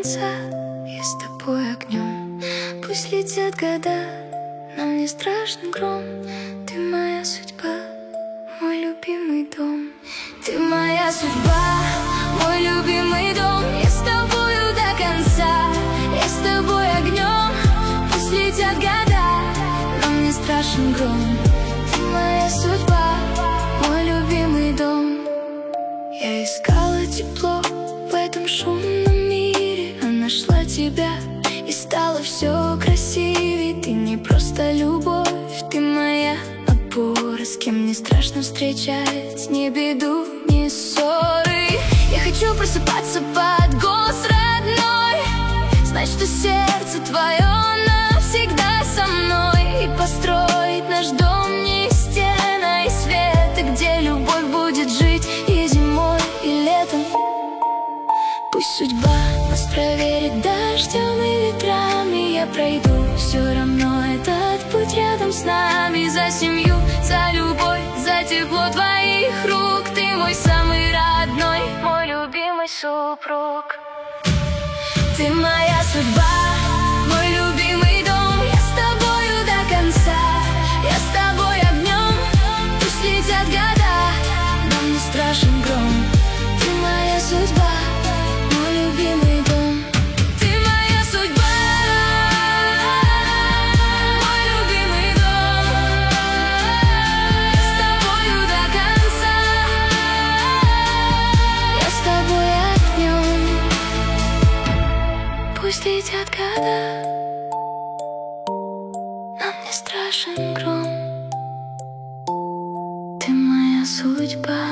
конца. Я с тобой огнем. Пусть летят года, нам не страшен гром. Ты моя судьба, мой любимый дом. Ты моя судьба, мой любимый дом. Я с тобою до конца, я с тобой огнем. Пусть летят года, нам не страшен гром. Ты моя судьба, мой любимый дом. Я искала тепло в этом шумном мире, а нашла тебя, и стало все красивее. Ты не просто любовь, ты моя опора, с кем не страшно встречать ни беду, ни ссоры. Я хочу просыпаться под голос родной, знать, что сердце твое навсегда со мной, и построить наш дом не из стен, а из света, где любовь будет жить и зимой, и летом. Пусть судьба нас проверит дождем и ветрами, я пройду все равно этот путь рядом с нами. За семью, за любовь, за тепло твоих рук. Ты мой самый родной, мой любимый супруг. Ты моя судьба, мой любимый дом. Я с тобою до конца, я с тобой огнем. Пусть летят года, нам не страшен гром. Ты моя судьба, мой любимый дом. Ты моя судьба, мой любимый дом. Я с тобою до конца, я с тобой огнем. Пусть летят года, нам не страшен гром. Ты моя судьба.